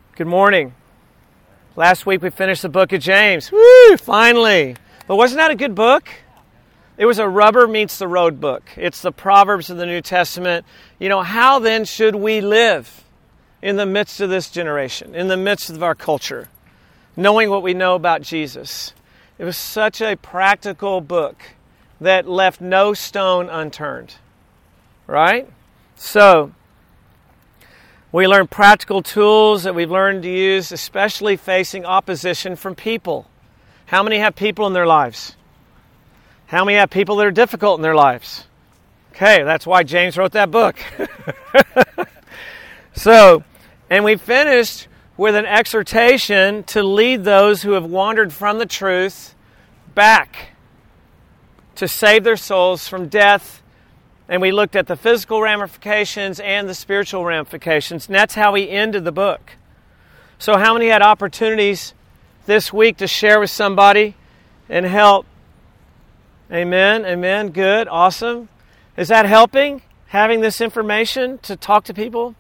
Good morning. Last week we finished the book of James. Woo! Finally. But wasn't that a good book? It was a rubber meets the road book. It's the Proverbs of the New Testament. How then should we live in the midst of this generation, in the midst of our culture, knowing what we know about Jesus? It was such a practical book that left no stone unturned. Right? So, we learn practical tools that we've learned to use, especially facing opposition from people. How many have people in their lives? How many have people that are difficult in their lives? Okay, that's why James wrote that book. And we finished with an exhortation to lead those who have wandered from the truth back to save their souls from death. And we looked at the physical ramifications and the spiritual ramifications. And that's how we ended the book. So how many had opportunities this week to share with somebody and help? Amen, amen, good, awesome. Is that helping, having this information to talk to people?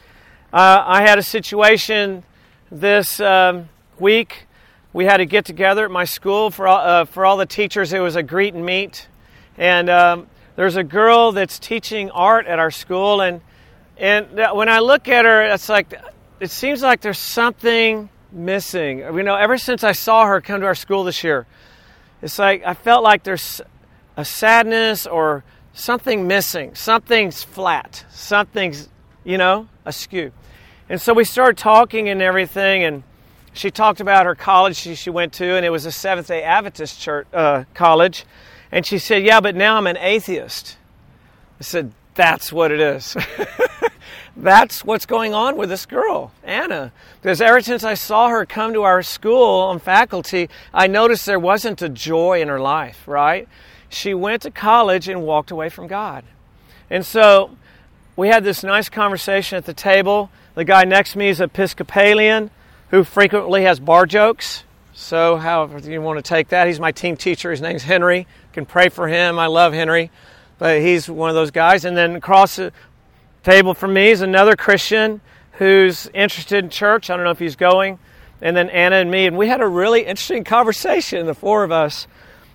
I had a situation this week. We had to get together at my school for all the teachers. It was a greet and meet. And there's a girl that's teaching art at our school, and when I look at her, it seems like there's something missing. Ever since I saw her come to our school this year, it's like I felt like there's a sadness or something missing. Something's flat. Something's, askew. And so we started talking and everything, and she talked about her college she went to, and it was a Seventh-day Adventist church college. And she said, yeah, but now I'm an atheist. I said, that's what it is. That's what's going on with this girl, Anna. Because ever since I saw her come to our school on faculty, I noticed there wasn't a joy in her life, right? She went to college and walked away from God. And so we had this nice conversation at the table. The guy next to me is Episcopalian who frequently has bar jokes. So however you want to take that. He's my team teacher. His name's Henry. You can pray for him. I love Henry. But he's one of those guys. And then across the table from me is another Christian who's interested in church. I don't know if he's going. And then Anna and me. And we had a really interesting conversation, the four of us.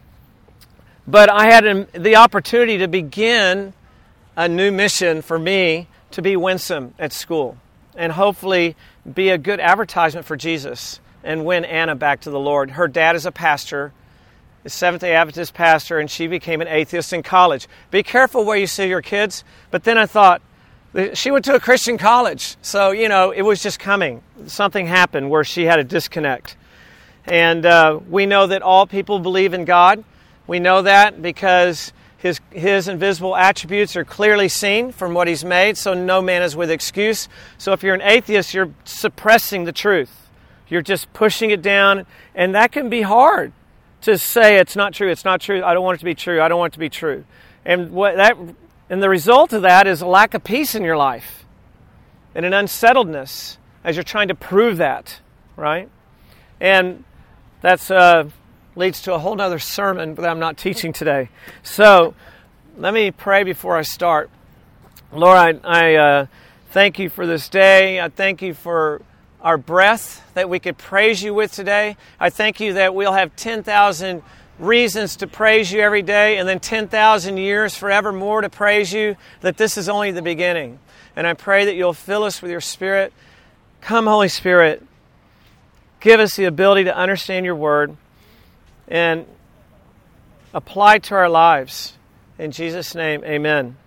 But I had the opportunity to begin a new mission for me to be winsome at school. And hopefully be a good advertisement for Jesus. And win Anna back to the Lord. Her dad is a pastor, a Seventh-day Adventist pastor, and she became an atheist in college. Be careful where you see your kids. But then I thought, she went to a Christian college. So, it was just coming. Something happened where she had a disconnect. And we know that all people believe in God. We know that because His invisible attributes are clearly seen from what He's made, so no man is with excuse. So if you're an atheist, you're suppressing the truth. You're just pushing it down, and that can be hard to say it's not true, I don't want it to be true, I don't want it to be true. And the result of that is a lack of peace in your life and an unsettledness as you're trying to prove that, right? And that's leads to a whole other sermon that I'm not teaching today. So let me pray before I start. Lord, I thank you for this day. I thank you for our breath that we could praise you with today. I thank you that we'll have 10,000 reasons to praise you every day and then 10,000 years forevermore to praise you, that this is only the beginning. And I pray that you'll fill us with your Spirit. Come, Holy Spirit, give us the ability to understand your word and apply to our lives. In Jesus' name, amen.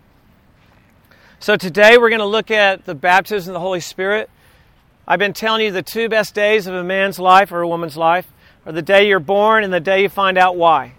So today we're going to look at the baptism of the Holy Spirit. I've been telling you the two best days of a man's life or a woman's life are the day you're born and the day you find out why.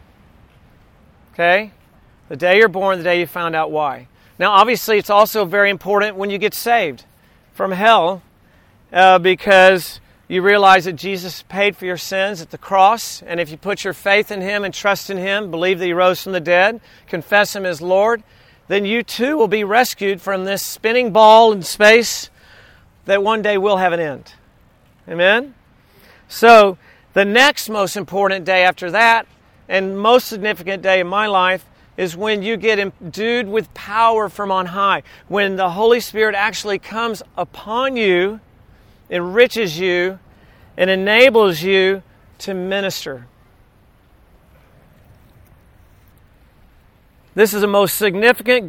Okay? The day you're born, the day you found out why. Now, obviously, it's also very important when you get saved from hell because you realize that Jesus paid for your sins at the cross. And if you put your faith in Him and trust in Him, believe that He rose from the dead, confess Him as Lord, then you too will be rescued from this spinning ball in space that one day will have an end. Amen? So, the next most important day after that, and most significant day in my life, is when you get endued with power from on high. When the Holy Spirit actually comes upon you enriches you, and enables you to minister. This is the most significant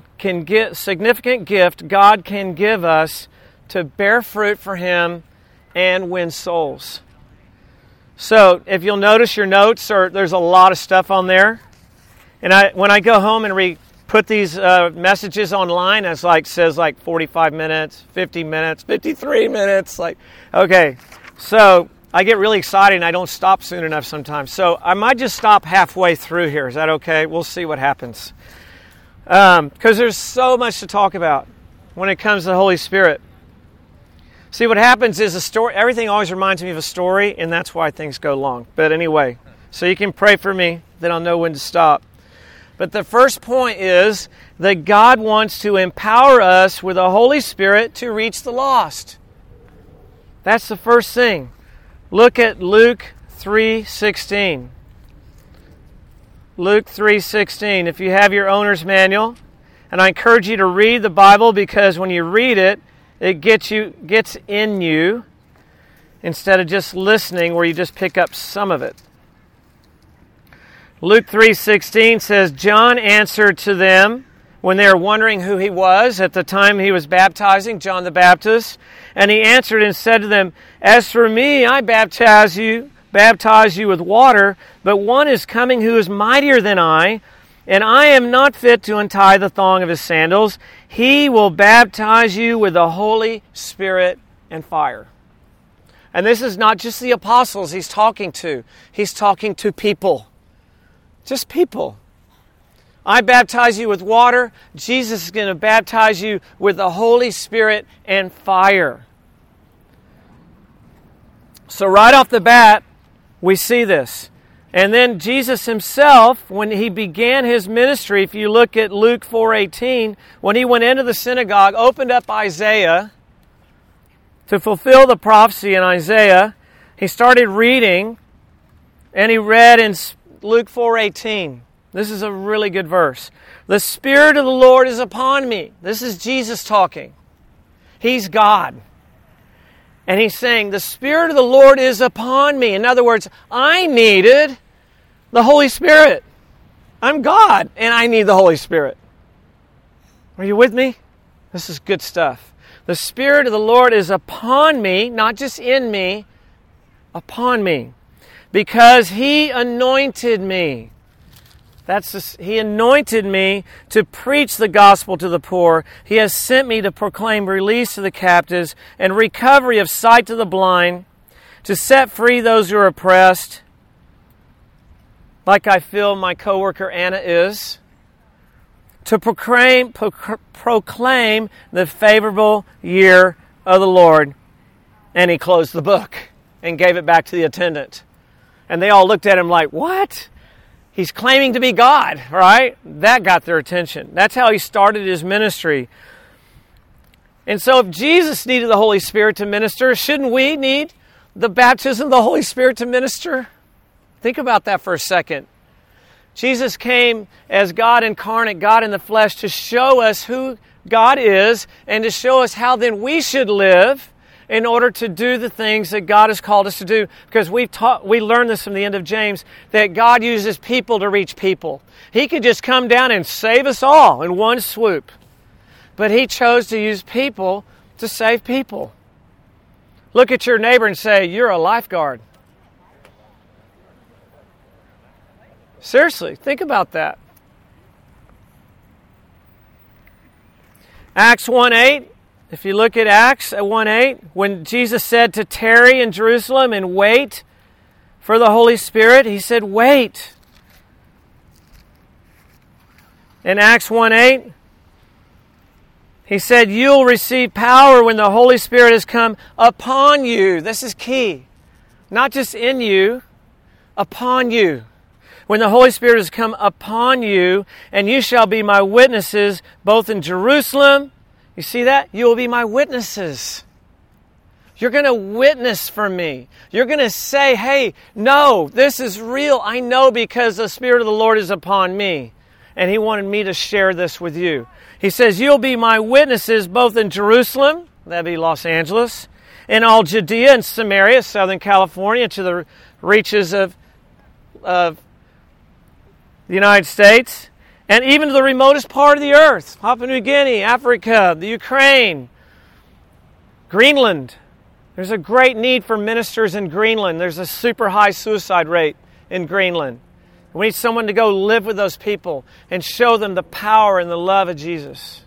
gift God can give us to bear fruit for Him and win souls. So, if you'll notice your notes, there's a lot of stuff on there. And when I go home and put these messages online, it says 45 minutes, 50 minutes, 53 minutes. Okay, so I get really excited and I don't stop soon enough sometimes. So I might just stop halfway through here. Is that okay? We'll see what happens. Because there's so much to talk about when it comes to the Holy Spirit. See, what happens is everything always reminds me of a story, and that's why things go long. But anyway, so you can pray for me, then I'll know when to stop. But the first point is that God wants to empower us with the Holy Spirit to reach the lost. That's the first thing. Look at Luke 3:16. Luke 3:16. If you have your owner's manual, and I encourage you to read the Bible, because when you read it, it gets in you instead of just listening where you just pick up some of it. Luke 3:16 says, John answered to them when they were wondering who he was at the time he was baptizing, John the Baptist. And he answered and said to them, As for me, I baptize you with water, but one is coming who is mightier than I, and I am not fit to untie the thong of his sandals. He will baptize you with the Holy Spirit and fire. And this is not just the apostles he's talking to. He's talking to people. Just people. I baptize you with water. Jesus is going to baptize you with the Holy Spirit and fire. So right off the bat, we see this. And then Jesus himself, when he began his ministry, if you look at Luke 4:18, when he went into the synagogue, opened up Isaiah to fulfill the prophecy in Isaiah, he started reading, and he read in Luke 4:18. This is a really good verse. The Spirit of the Lord is upon me. This is Jesus talking. He's God. And he's saying, the Spirit of the Lord is upon me. In other words, I needed the Holy Spirit. I'm God, and I need the Holy Spirit. Are you with me? This is good stuff. The Spirit of the Lord is upon me, not just in me, upon me. Because He anointed me. He anointed me to preach the gospel to the poor. He has sent me to proclaim release to the captives and recovery of sight to the blind, to set free those who are oppressed, like I feel my coworker Anna is, to proclaim the favorable year of the Lord. And he closed the book and gave it back to the attendant. And they all looked at him like, what? He's claiming to be God, right? That got their attention. That's how he started his ministry. And so if Jesus needed the Holy Spirit to minister, shouldn't we need the baptism of the Holy Spirit to minister? Think about that for a second. Jesus came as God incarnate, God in the flesh, to show us who God is and to show us how then we should live in order to do the things that God has called us to do. Because we learned this from the end of James, that God uses people to reach people. He could just come down and save us all in one swoop. But He chose to use people to save people. Look at your neighbor and say, you're a lifeguard. Seriously, think about that. Acts 1:8. If you look at Acts 1:8, when Jesus said to tarry in Jerusalem and wait for the Holy Spirit, He said, wait. In Acts 1:8, He said, you'll receive power when the Holy Spirit has come upon you. This is key. Not just in you, upon you. When the Holy Spirit has come upon you, and you shall be my witnesses both in Jerusalem. You see that? You will be my witnesses. You're going to witness for me. You're going to say, hey, no, this is real. I know because the Spirit of the Lord is upon me. And He wanted me to share this with you. He says, you'll be my witnesses both in Jerusalem, that'd be Los Angeles, in all Judea and Samaria, Southern California, to the reaches of the United States, and even to the remotest part of the earth, Papua New Guinea, Africa, the Ukraine, Greenland. There's a great need for ministers in Greenland. There's a super high suicide rate in Greenland. We need someone to go live with those people and show them the power and the love of Jesus.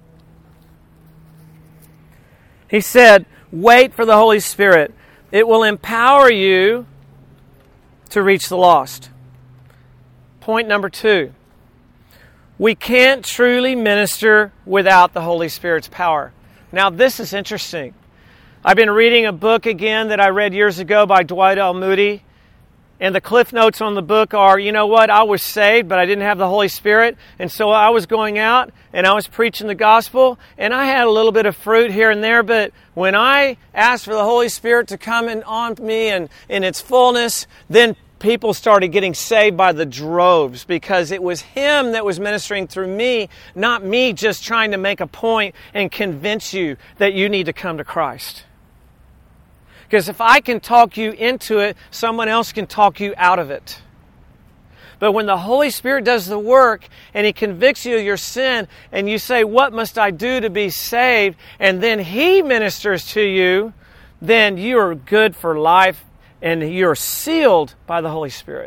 He said, wait for the Holy Spirit. It will empower you to reach the lost. Point number 2. We can't truly minister without the Holy Spirit's power. Now, this is interesting. I've been reading a book again that I read years ago by Dwight L. Moody. And the cliff notes on the book are, you know what, I was saved, but I didn't have the Holy Spirit. And so I was going out and I was preaching the gospel. And I had a little bit of fruit here and there. But when I asked for the Holy Spirit to come in on me and in its fullness, then people started getting saved by the droves, because it was Him that was ministering through me, not me just trying to make a point and convince you that you need to come to Christ. Because if I can talk you into it, someone else can talk you out of it. But when the Holy Spirit does the work and He convicts you of your sin and you say, what must I do to be saved? And then He ministers to you, then you are good for life and you're sealed by the Holy Spirit.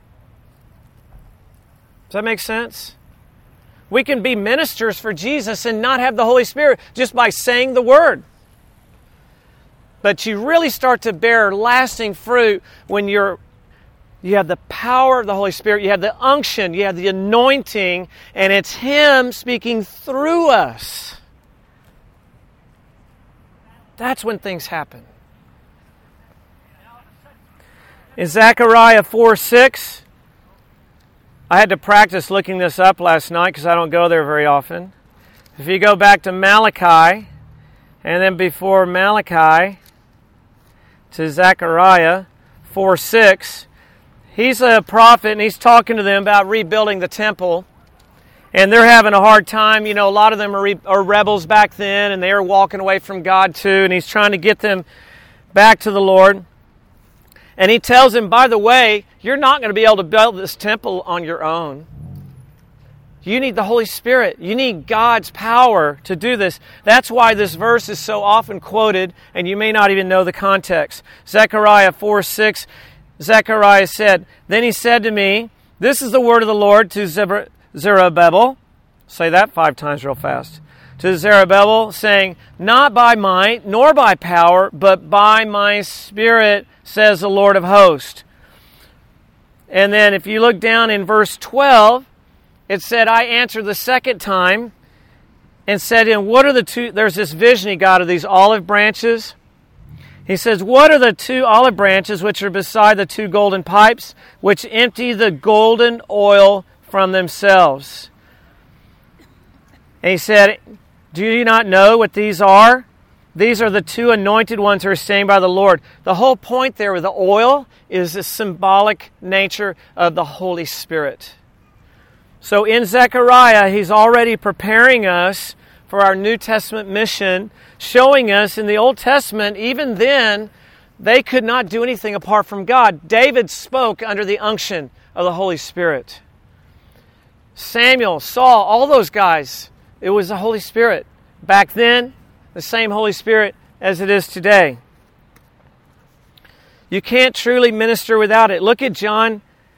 Does that make sense? We can be ministers for Jesus and not have the Holy Spirit just by saying the word. But you really start to bear lasting fruit when you have the power of the Holy Spirit, you have the unction, you have the anointing, and it's Him speaking through us. That's when things happen. In Zechariah 4:6, I had to practice looking this up last night because I don't go there very often. If you go back to Malachi, and then before Malachi to Zechariah 4:6, he's a prophet and he's talking to them about rebuilding the temple. And they're having a hard time. You know, a lot of them are rebels back then, and they are walking away from God too. And he's trying to get them back to the Lord. And he tells them, by the way, you're not going to be able to build this temple on your own. You need the Holy Spirit. You need God's power to do this. That's why this verse is so often quoted, and you may not even know the context. Zechariah 4:6, Zechariah said, then he said to me, this is the word of the Lord to Zerubbabel. Say that 5 times real fast. To Zerubbabel, saying, not by might nor by power, but by my Spirit, says the Lord of hosts. And then if you look down in verse 12, it said, I answered the second time and said, and what are the two, there's this vision he got of these olive branches. He says, what are the 2 olive branches which are beside the 2 golden pipes, which empty the golden oil from themselves? And he said, do you not know what these are? These are the 2 anointed ones who are staying by the Lord. The whole point there with the oil is the symbolic nature of the Holy Spirit. So in Zechariah, he's already preparing us for our New Testament mission, showing us in the Old Testament, even then, they could not do anything apart from God. David spoke under the unction of the Holy Spirit. Samuel, Saul, all those guys, it was the Holy Spirit. Back then, the same Holy Spirit as it is today. You can't truly minister without it. Look at John.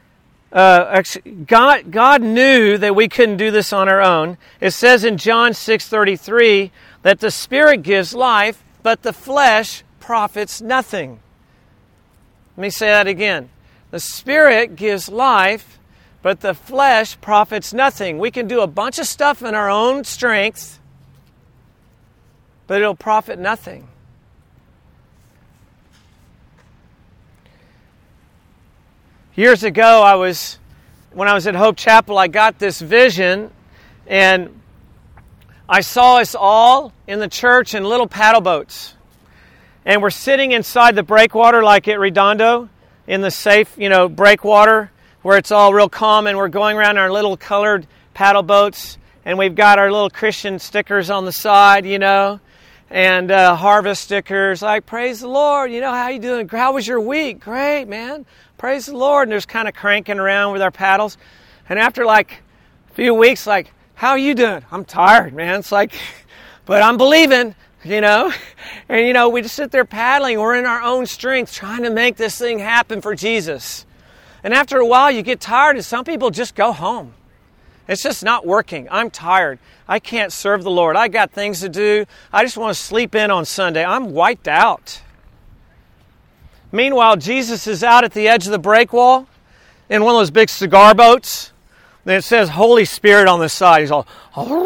God knew that we couldn't do this on our own. It says in John 6:33 that the Spirit gives life, but the flesh profits nothing. Let me say that again. The Spirit gives life, but the flesh profits nothing. We can do a bunch of stuff in our own strength, but it'll profit nothing. Years ago, when I was at Hope Chapel, I got this vision, and I saw us all in the church in little paddle boats. And we're sitting inside the breakwater like at Redondo, in the safe, breakwater, where it's all real calm, and we're going around our little colored paddle boats, and we've got our little Christian stickers on the side, and harvest stickers like, praise the Lord, how you doing? How was your week? Great, man. Praise the Lord. And there's kind of cranking around with our paddles. And after like a few weeks, like, how are you doing? I'm tired, man. It's like, but I'm believing, And, we just sit there paddling. We're in our own strength trying to make this thing happen for Jesus. And after a while, you get tired, and some people just go home. It's just not working. I'm tired. I can't serve the Lord. I got things to do. I just want to sleep in on Sunday. I'm wiped out. Meanwhile, Jesus is out at the edge of the break wall in one of those big cigar boats. And it says Holy Spirit on the side. He's like,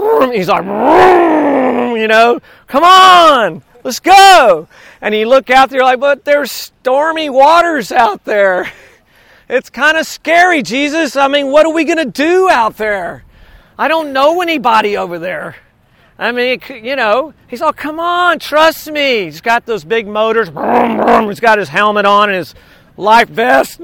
come on, let's go. And you look out there like, but there's stormy waters out there. It's kind of scary, Jesus. I mean, what are we going to do out there? I don't know anybody over there. I mean, he's all, come on, trust me. He's got those big motors. He's got his helmet on and his life vest.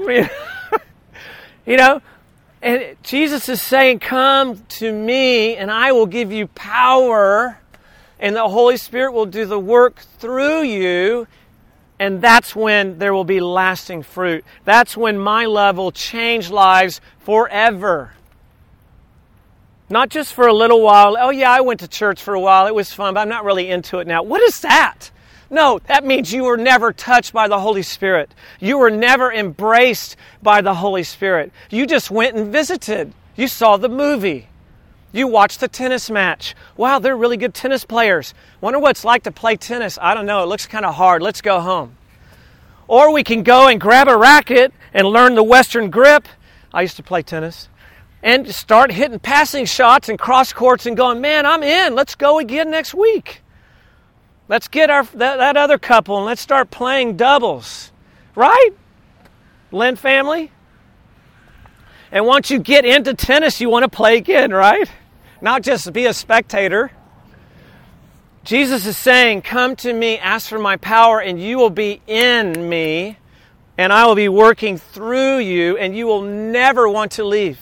And Jesus is saying, come to me and I will give you power, and the Holy Spirit will do the work through you. And that's when there will be lasting fruit. That's when my love will change lives forever. Not just for a little while. Oh yeah, I went to church for a while. It was fun, but I'm not really into it now. What is that? No, that means you were never touched by the Holy Spirit. You were never embraced by the Holy Spirit. You just went and visited. You saw the movie. You watched the tennis match. Wow, they're really good tennis players. Wonder what it's like to play tennis. I don't know. It looks kind of hard. Let's go home. Or we can go and grab a racket and learn the Western grip. I used to play tennis. And start hitting passing shots and cross courts and going, man, I'm in. Let's go again next week. Let's get that other couple and let's start playing doubles. Right? Lynn family? And once you get into tennis, you want to play again, right? Not just be a spectator. Jesus is saying, come to me, ask for my power, and you will be in me, and I will be working through you, and you will never want to leave.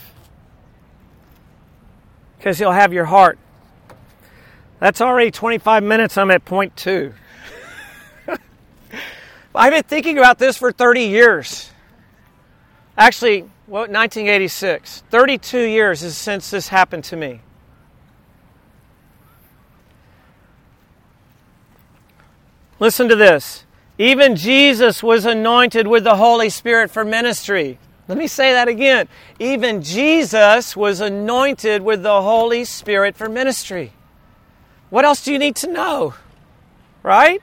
Because he'll have your heart. That's already 25 minutes. I'm at point 2. I've been thinking about this for 30 years. Actually, 1986. 32 years since this happened to me. Listen to this. Even Jesus was anointed with the Holy Spirit for ministry. Let me say that again. Even Jesus was anointed with the Holy Spirit for ministry. What else do you need to know? Right?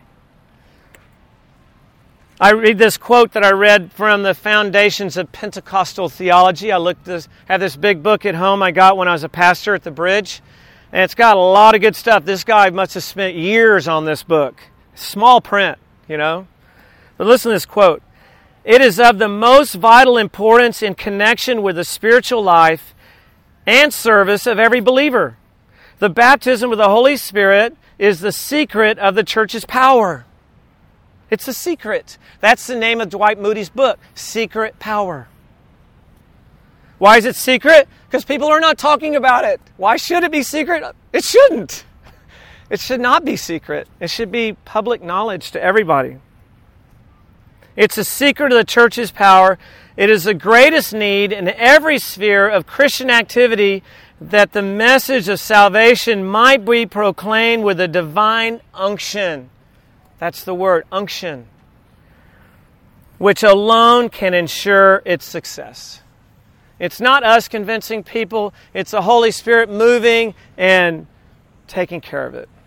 I read this quote that I read from the Foundations of Pentecostal Theology. I have this big book at home I got when I was a pastor at the Bridge. And it's got a lot of good stuff. This guy must have spent years on this book. Small print, But listen to this quote. It is of the most vital importance in connection with the spiritual life and service of every believer. The baptism with the Holy Spirit is the secret of the church's power. It's a secret. That's the name of Dwight Moody's book, Secret Power. Why is it secret? Because people are not talking about it. Why should it be secret? It shouldn't. It should not be secret. It should be public knowledge to everybody. It's a secret of the church's power. It is the greatest need in every sphere of Christian activity that the message of salvation might be proclaimed with a divine unction. That's the word, unction, which alone can ensure its success. It's not us convincing people. It's the Holy Spirit moving and taking care of it.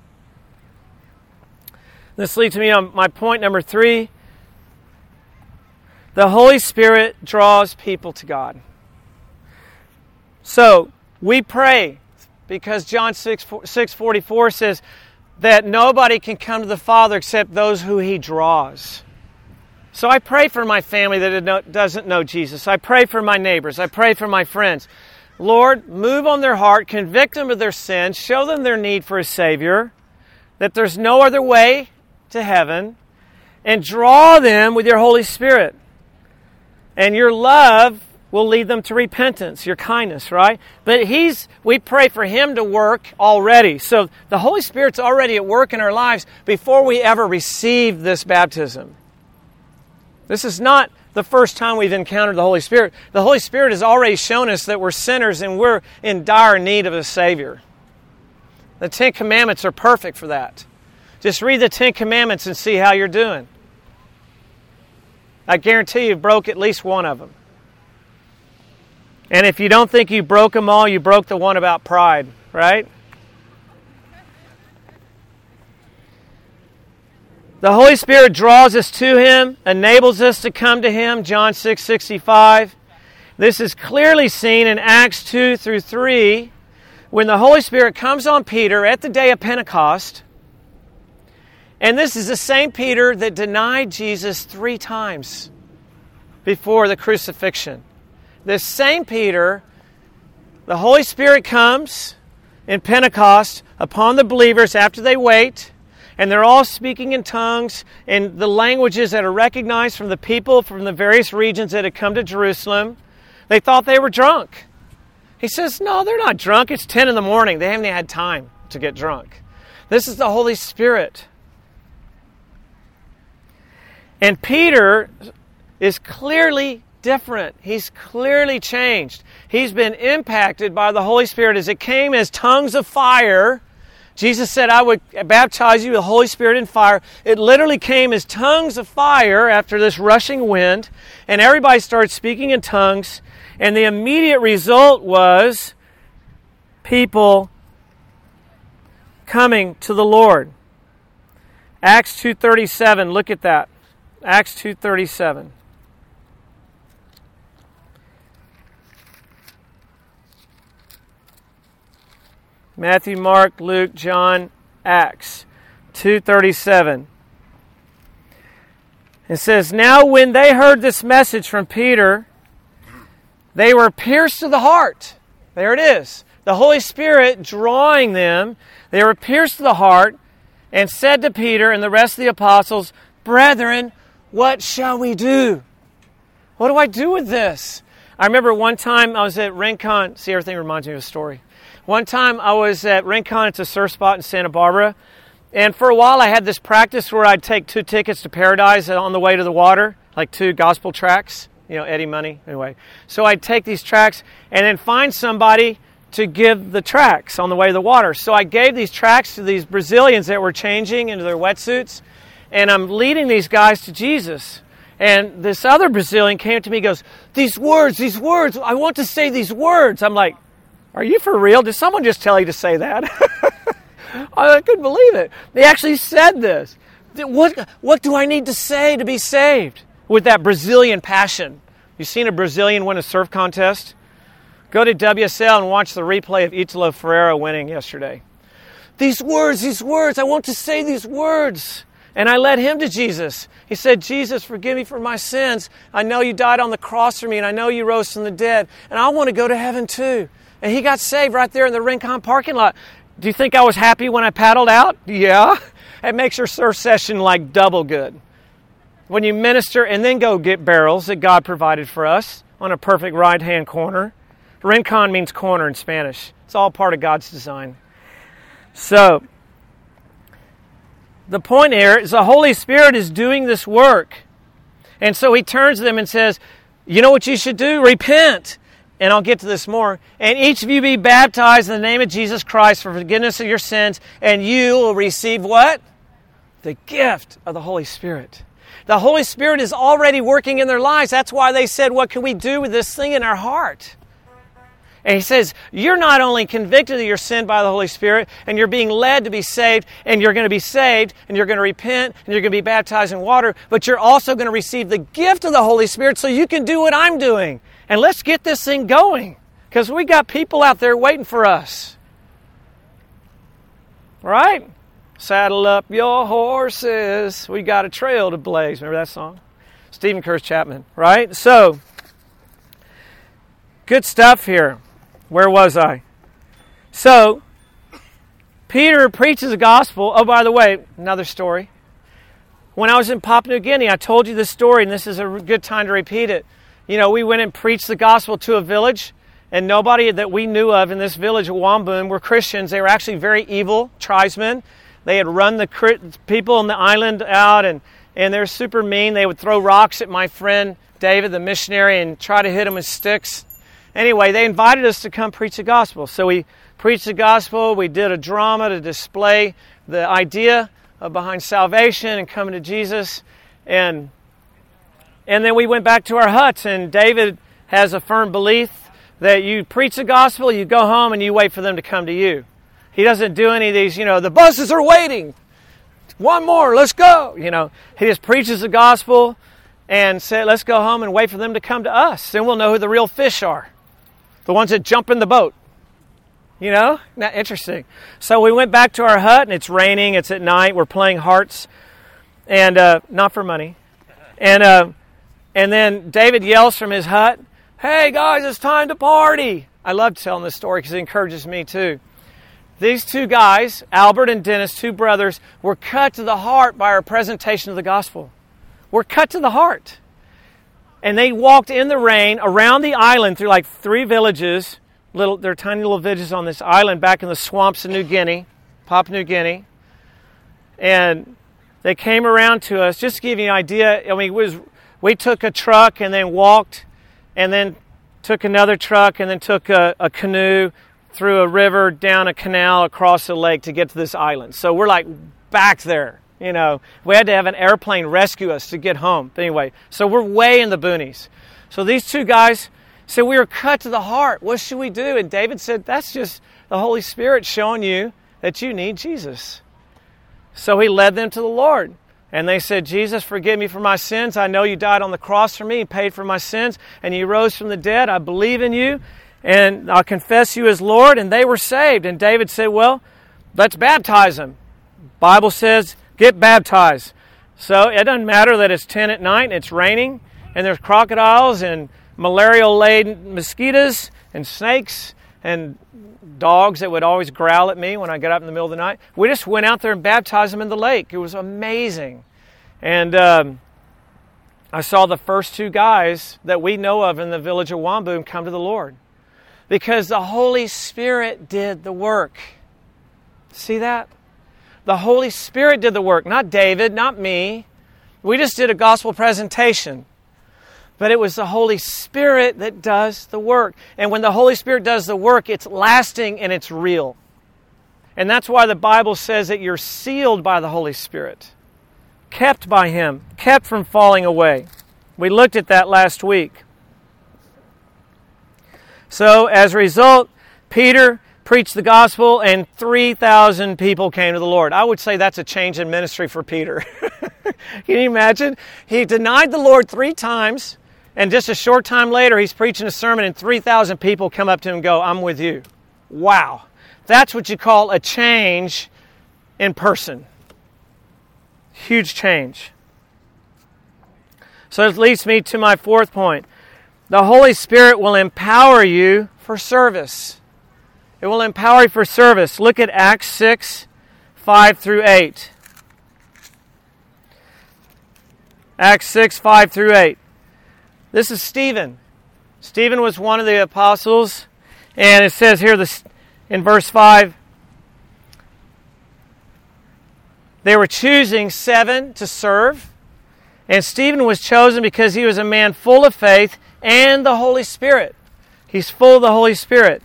This leads me on my point number 3. The Holy Spirit draws people to God. So, we pray because John 6:44 says that nobody can come to the Father except those who He draws. So I pray for my family that doesn't know Jesus. I pray for my neighbors. I pray for my friends. Lord, move on their heart, convict them of their sins, show them their need for a Savior, that there's no other way to heaven, and draw them with your Holy Spirit. And your love will lead them to repentance, your kindness, right? But we pray for Him to work already. So the Holy Spirit's already at work in our lives before we ever receive this baptism. This is not the first time we've encountered the Holy Spirit. The Holy Spirit has already shown us that we're sinners and we're in dire need of a Savior. The Ten Commandments are perfect for that. Just read the Ten Commandments and see how you're doing. I guarantee you broke at least one of them. And if you don't think you broke them all, you broke the one about pride, right? The Holy Spirit draws us to Him, enables us to come to Him, John 6:65. This is clearly seen in Acts 2-3, when the Holy Spirit comes on Peter at the day of Pentecost. And this is the same Peter that denied Jesus 3 times before the crucifixion. This same Peter, the Holy Spirit comes in Pentecost upon the believers after they wait, and they're all speaking in tongues in the languages that are recognized from the people from the various regions that had come to Jerusalem. They thought they were drunk. He says, no, they're not drunk. It's 10 in the morning. They haven't had time to get drunk. This is the Holy Spirit. And Peter is clearly different. He's clearly changed. He's been impacted by the Holy Spirit as it came as tongues of fire. Jesus said, I would baptize you with the Holy Spirit and fire. It literally came as tongues of fire after this rushing wind, and everybody started speaking in tongues, and the immediate result was people coming to the Lord. Acts 2:37, look at that. Acts 2:37. Matthew, Mark, Luke, John, Acts 2:37. It says, now when they heard this message from Peter, they were pierced to the heart. There it is. The Holy Spirit drawing them. They were pierced to the heart and said to Peter and the rest of the apostles, brethren, what shall we do? What do I do with this? I remember one time I was at Rincon. See, everything reminds me of a story. One time I was at Rincon. It's a surf spot in Santa Barbara. And for a while I had this practice where I'd take 2 tickets to Paradise on the way to the water, like 2 gospel tracts. You know, Eddie Money. Anyway, so I'd take these tracts and then find somebody to give the tracts on the way to the water. So I gave these tracts to these Brazilians that were changing into their wetsuits. And I'm leading these guys to Jesus. And this other Brazilian came to me and goes, these words, I want to say these words. I'm like, are you for real? Did someone just tell you to say that? I couldn't believe it. They actually said this. What do I need to say to be saved? With that Brazilian passion. You seen a Brazilian win a surf contest? Go to WSL and watch the replay of Italo Ferreira winning yesterday. These words, I want to say these words. And I led him to Jesus. He said, Jesus, forgive me for my sins. I know you died on the cross for me, and I know you rose from the dead. And I want to go to heaven too. And he got saved right there in the Rincon parking lot. Do you think I was happy when I paddled out? Yeah. It makes your surf session like double good. When you minister and then go get barrels that God provided for us on a perfect right-hand corner. Rincon means corner in Spanish. It's all part of God's design. So, the point here is the Holy Spirit is doing this work. And so He turns to them and says, you know what you should do? Repent. And I'll get to this more. And each of you be baptized in the name of Jesus Christ for forgiveness of your sins, and you will receive what? The gift of the Holy Spirit. The Holy Spirit is already working in their lives. That's why they said, what can we do with this thing in our heart? And He says, you're not only convicted of your sin by the Holy Spirit, and you're being led to be saved, and you're going to be saved, and you're going to repent, and you're going to be baptized in water, but you're also going to receive the gift of the Holy Spirit so you can do what I'm doing. And let's get this thing going, because we got people out there waiting for us. Right? Saddle up your horses. We got a trail to blaze. Remember that song? Stephen Curtis Chapman, right? So, good stuff here. Where was I? So, Peter preaches the gospel. Oh, by the way, another story. When I was in Papua New Guinea, I told you this story, and this is a good time to repeat it. we went and preached the gospel to a village, and nobody that we knew of in this village of Wamboon were Christians. They were actually very evil tribesmen. They had run the people on the island out, and they're super mean. They would throw rocks at my friend David, the missionary, and try to hit him with sticks. Anyway, they invited us to come preach the gospel. So we preached the gospel. We did a drama to display the idea behind salvation and coming to Jesus. And then we went back to our huts, and David has a firm belief that you preach the gospel, you go home, and you wait for them to come to you. He doesn't do any of these, the buses are waiting. One more, let's go. He just preaches the gospel and said, let's go home and wait for them to come to us. Then we'll know who the real fish are. The ones that jump in the boat. Not interesting. So we went back to our hut, and it's raining, it's at night, we're playing hearts, and not for money. And then David yells from his hut, "Hey guys, it's time to party." I love telling this story because it encourages me too. These two guys, Albert and Dennis, two brothers, were cut to the heart by our presentation of the gospel. Were cut to the heart. And they walked in the rain around the island through like 3 villages. They're tiny little villages on this island back in the swamps of New Guinea, Papua New Guinea. And they came around to us. Just to give you an idea, we took a truck and then walked, and then took another truck and then took a canoe through a river, down a canal, across a lake to get to this island. So we're like back there, We had to have an airplane rescue us to get home. But anyway, so we're way in the boonies. So these two guys said, we were cut to the heart. What should we do? And David said, that's just the Holy Spirit showing you that you need Jesus. So he led them to the Lord. And they said, Jesus, forgive me for my sins. I know you died on the cross for me and paid for my sins. And you rose from the dead. I believe in you. And I'll confess you as Lord. And they were saved. And David said, well, let's baptize them. Bible says, get baptized. So it doesn't matter that it's 10 at night and it's raining. And there's crocodiles and malaria-laden mosquitoes and snakes and dogs that would always growl at me when I got up in the middle of the night. We just went out there and baptized them in the lake. It was amazing. And I saw the first 2 guys that we know of in the village of Wamboon come to the Lord. Because the Holy Spirit did the work. See that? The Holy Spirit did the work. Not David, not me. We just did a gospel presentation. But it was the Holy Spirit that does the work. And when the Holy Spirit does the work, it's lasting and it's real. And that's why the Bible says that you're sealed by the Holy Spirit. Kept by Him. Kept from falling away. We looked at that last week. So, as a result, Peter preached the gospel and 3,000 people came to the Lord. I would say that's a change in ministry for Peter. Can you imagine? He denied the Lord 3 times. And just a short time later, he's preaching a sermon and 3,000 people come up to him and go, I'm with you. Wow. That's what you call a change in person. Huge change. So it leads me to my 4th point. The Holy Spirit will empower you for service. It will empower you for service. Look at Acts 6, 5 through 8. Acts 6, 5 through 8. This is Stephen. Stephen was one of the apostles. And it says here in verse 5, they were choosing 7 to serve. And Stephen was chosen because he was a man full of faith and the Holy Spirit. He's full of the Holy Spirit.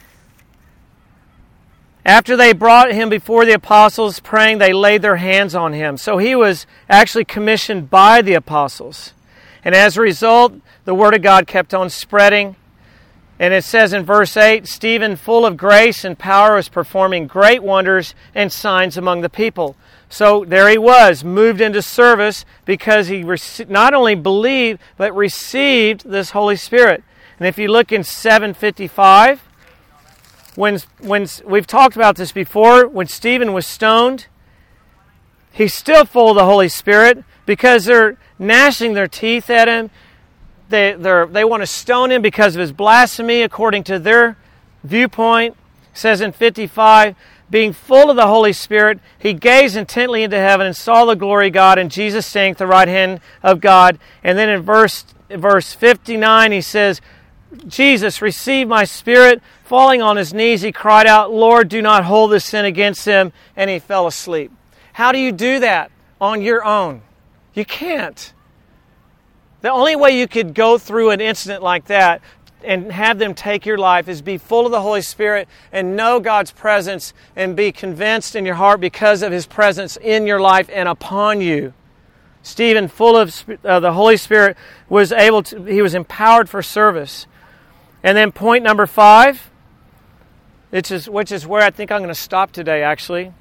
After they brought him before the apostles praying, they laid their hands on him. So he was actually commissioned by the apostles. And as a result, the Word of God kept on spreading. And it says in verse 8, Stephen, full of grace and power, was performing great wonders and signs among the people. So there he was, moved into service because he not only believed, but received this Holy Spirit. And if you look in 755, when we've talked about this before, when Stephen was stoned, he's still full of the Holy Spirit because they're gnashing their teeth at him. They want to stone him because of his blasphemy according to their viewpoint. It says in 55, being full of the Holy Spirit, he gazed intently into heaven and saw the glory of God and Jesus standing at the right hand of God. And then in verse 59, he says, Jesus, receive my spirit. Falling on his knees, he cried out, Lord, do not hold this sin against him. And he fell asleep. How do you do that on your own? You can't. The only way you could go through an incident like that and have them take your life is be full of the Holy Spirit and know God's presence and be convinced in your heart because of his presence in your life and upon you. Stephen, full of the Holy Spirit, he was empowered for service. And then point number 5, which is where I think I'm going to stop today actually,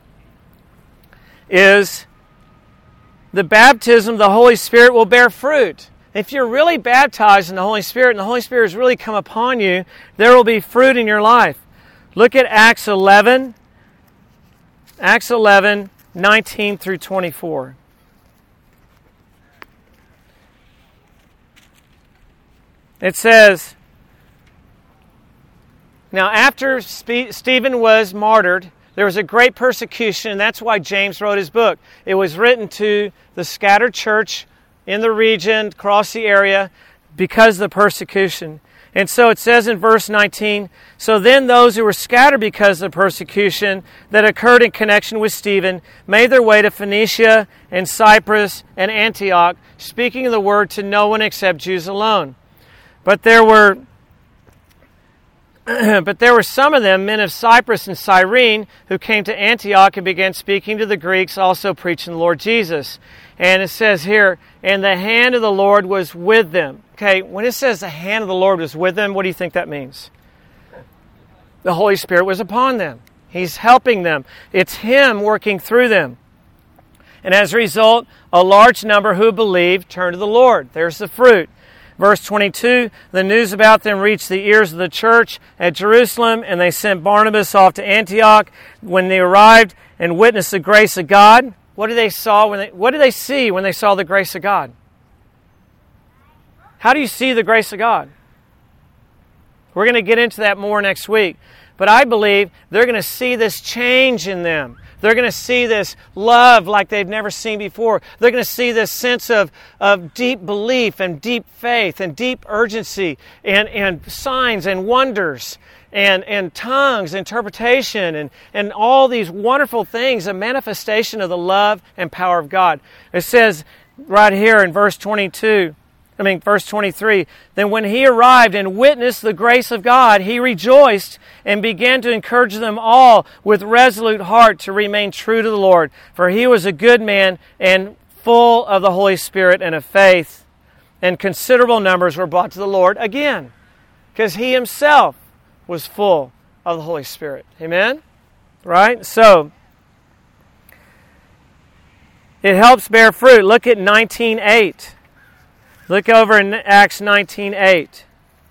is the baptism of the Holy Spirit will bear fruit. If you're really baptized in the Holy Spirit and the Holy Spirit has really come upon you, there will be fruit in your life. Look at Acts 11, 19 through 24. It says, now after Stephen was martyred, there was a great persecution, and that's why James wrote his book. It was written to the scattered church in the region, across the area, because of the persecution. And so it says in verse 19, so then those who were scattered because of the persecution that occurred in connection with Stephen made their way to Phoenicia and Cyprus and Antioch, speaking the word to no one except Jews alone. But there were some of them, men of Cyprus and Cyrene, who came to Antioch and began speaking to the Greeks, also preaching the Lord Jesus. And it says here, and the hand of the Lord was with them. Okay, when it says the hand of the Lord was with them, what do you think that means? The Holy Spirit was upon them. He's helping them. It's Him working through them. And as a result, a large number who believed turned to the Lord. There's the fruit. Verse 22, the news about them reached the ears of the church at Jerusalem, and they sent Barnabas off to Antioch. When they arrived and witnessed the grace of God, what did they see when they saw the grace of God? How do you see the grace of God? We're going to get into that more next week. But I believe they're going to see this change in them. They're going to see this love like they've never seen before. They're going to see this sense of deep belief and deep faith and deep urgency and signs and wonders and tongues, interpretation, and all these wonderful things, a manifestation of the love and power of God. It says right here in verse 23, then when he arrived and witnessed the grace of God, he rejoiced and began to encourage them all with resolute heart to remain true to the Lord. For he was a good man and full of the Holy Spirit and of faith. And considerable numbers were brought to the Lord again, because he himself was full of the Holy Spirit. Amen? Right? So, it helps bear fruit. Look at 19:8. Look over in Acts 19:8.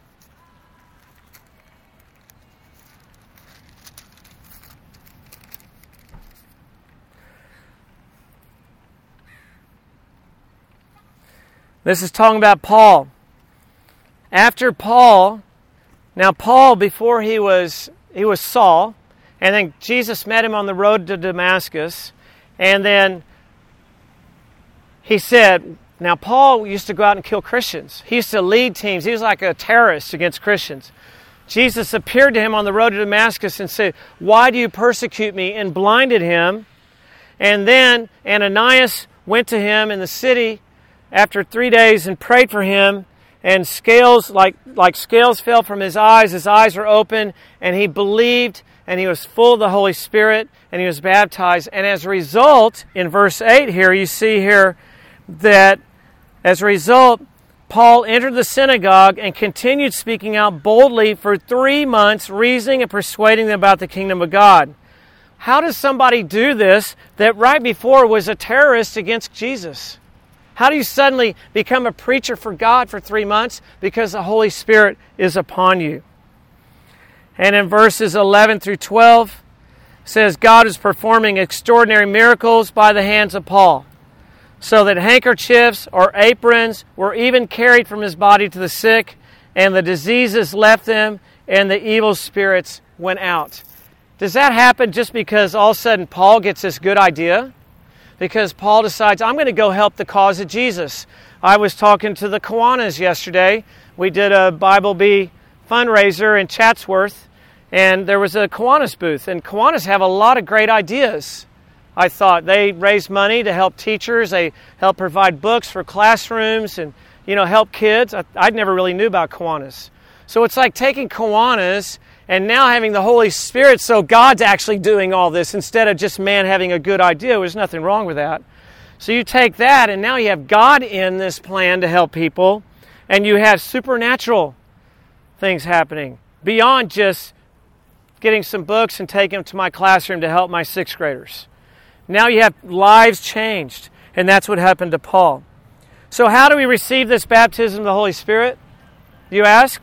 This is talking about Paul. After Paul, now Paul, before he was Saul, and then Jesus met him on the road to Damascus, and then he said, now Paul used to go out and kill Christians. He used to lead teams. He was like a terrorist against Christians. Jesus appeared to him on the road to Damascus and said, why do you persecute me? And blinded him. And then Ananias went to him in the city after 3 days and prayed for him, and scales, like scales fell from his eyes were open, and he believed, and he was full of the Holy Spirit, and he was baptized. And as a result, in verse 8 here, you see here that as a result, Paul entered the synagogue and continued speaking out boldly for 3 months, reasoning and persuading them about the kingdom of God. How does somebody do this that right before was a terrorist against Jesus? How do you suddenly become a preacher for God for 3 months? Because the Holy Spirit is upon you. And in verses 11 through 12, it says, God is performing extraordinary miracles by the hands of Paul, so that handkerchiefs or aprons were even carried from his body to the sick, and the diseases left them, and the evil spirits went out. Does that happen just because all of a sudden Paul gets this good idea? Because Paul decides, I'm going to go help the cause of Jesus. I was talking to the Kiwanis yesterday. We did a Bible Bee fundraiser in Chatsworth, and there was a Kiwanis booth. And Kiwanis have a lot of great ideas, I thought. They raise money to help teachers. They help provide books for classrooms and, help kids. I never really knew about Kiwanis. So it's like taking Kiwanis and now having the Holy Spirit, so God's actually doing all this instead of just man having a good idea. There's nothing wrong with that. So you take that, and now you have God in this plan to help people, and you have supernatural things happening beyond just getting some books and taking them to my classroom to help my 6th graders. Now you have lives changed, and that's what happened to Paul. So how do we receive this baptism of the Holy Spirit, you ask?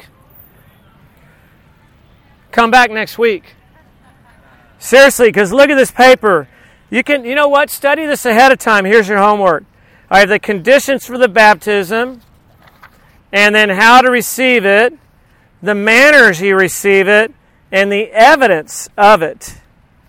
Come back next week. Seriously, because look at this paper. You know what? Study this ahead of time. Here's your homework. I have the conditions for the baptism, and then how to receive it, the manners you receive it, and the evidence of it.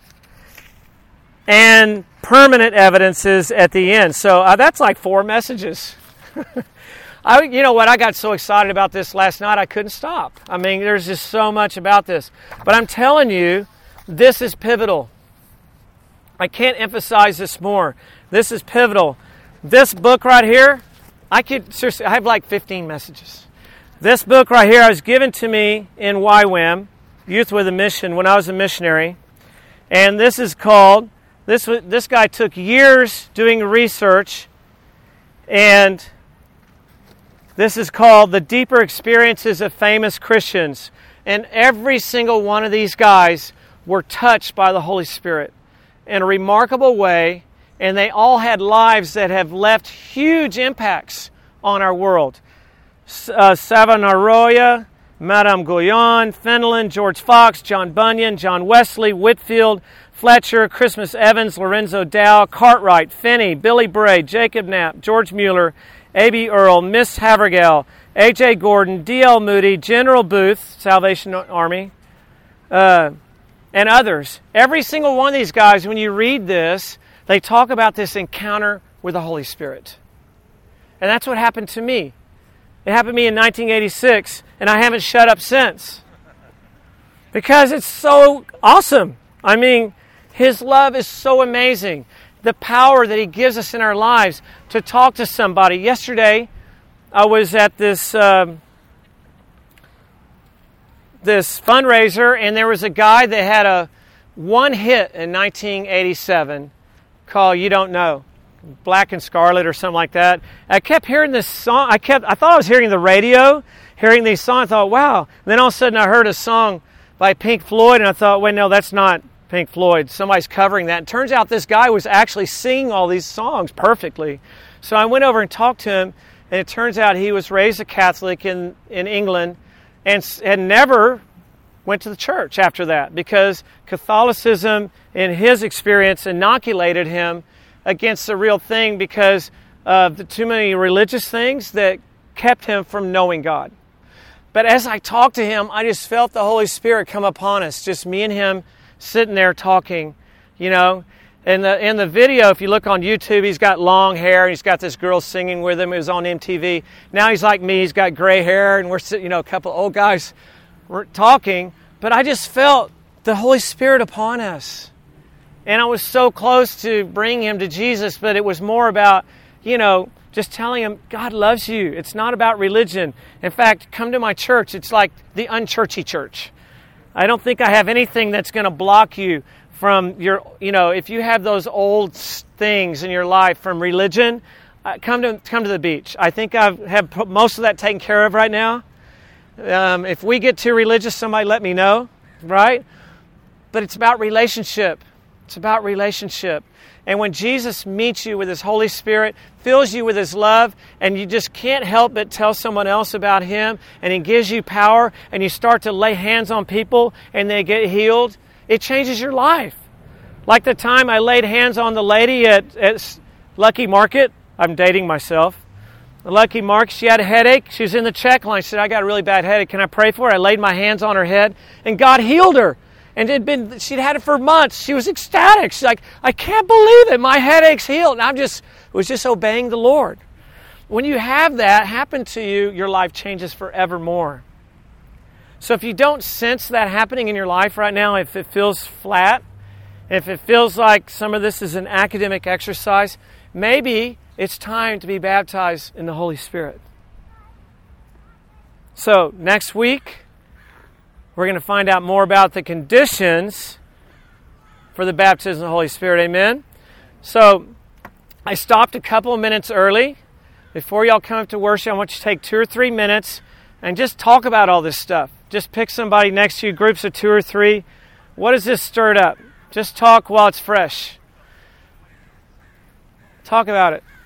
And permanent evidences at the end. So that's like 4 messages. You know what? I got so excited about this last night, I couldn't stop. I mean, there's just so much about this. But I'm telling you, this is pivotal. I can't emphasize this more. This is pivotal. This book right here, I have like 15 messages. This book right here was given to me in YWAM, Youth with a Mission, when I was a missionary. And this is called, this guy took years doing research, and this is called The Deeper Experiences of Famous Christians. And every single one of these guys were touched by the Holy Spirit in a remarkable way, and they all had lives that have left huge impacts on our world. Savonarola, Madame Guyon, Fenelon, George Fox, John Bunyan, John Wesley, Whitfield, Fletcher, Christmas Evans, Lorenzo Dow, Cartwright, Finney, Billy Bray, Jacob Knapp, George Mueller, A.B. Earl, Miss Havergal, A.J. Gordon, D.L. Moody, General Booth, Salvation Army, and others. Every single one of these guys, when you read this, they talk about this encounter with the Holy Spirit. And that's what happened to me. It happened to me in 1986, and I haven't shut up since. Because it's so awesome. I mean, His love is so amazing. The power that He gives us in our lives to talk to somebody. Yesterday, I was at this fundraiser, and there was a guy that had a one hit in 1987 called "You Don't Know," Black and Scarlet or something like that. I kept hearing this song. I thought I was hearing the radio, hearing these songs. I thought, wow. And then all of a sudden, I heard a song by Pink Floyd, and I thought, wait, no, that's not Pink Floyd. Somebody's covering that. And turns out this guy was actually singing all these songs perfectly. So I went over and talked to him, and it turns out he was raised a Catholic in England and had never went to the church after that because Catholicism, in his experience, inoculated him against the real thing because of the too many religious things that kept him from knowing God. But as I talked to him, I just felt the Holy Spirit come upon us, just me and him sitting there talking, you know. In the video, if you look on YouTube, he's got long hair, and he's got this girl singing with him. It was on MTV. Now he's like me. He's got gray hair, and we're sitting, you know, a couple old guys we're talking. But I just felt the Holy Spirit upon us. And I was so close to bringing him to Jesus, but it was more about, you know, just telling him, God loves you. It's not about religion. In fact, come to my church. It's like the unchurchy church. I don't think I have anything that's going to block you from your, you know, if you have those old things in your life from religion, come to the beach. I think I have put most of that taken care of right now. If we get too religious, somebody let me know, right? But it's about relationship. It's about relationship. And when Jesus meets you with His Holy Spirit, fills you with His love, and you just can't help but tell someone else about Him, and He gives you power, and you start to lay hands on people, and they get healed, it changes your life. Like the time I laid hands on the lady at Lucky Market. I'm dating myself. The Lucky Market, she had a headache. She was in the check line. She said, I got a really bad headache. Can I pray for her? I laid my hands on her head, and God healed her. And she'd had it for months. She was ecstatic. She's like, I can't believe it. My headache's healed. And was just obeying the Lord. When you have that happen to you, your life changes forevermore. So if you don't sense that happening in your life right now, if it feels flat, if it feels like some of this is an academic exercise, maybe it's time to be baptized in the Holy Spirit. So next week, we're going to find out more about the conditions for the baptism of the Holy Spirit. Amen? So I stopped a couple of minutes early. Before y'all come up to worship, I want you to take 2 or 3 minutes and just talk about all this stuff. Just pick somebody next to you, groups of 2 or 3. What has this stirred up? Just talk while it's fresh. Talk about it.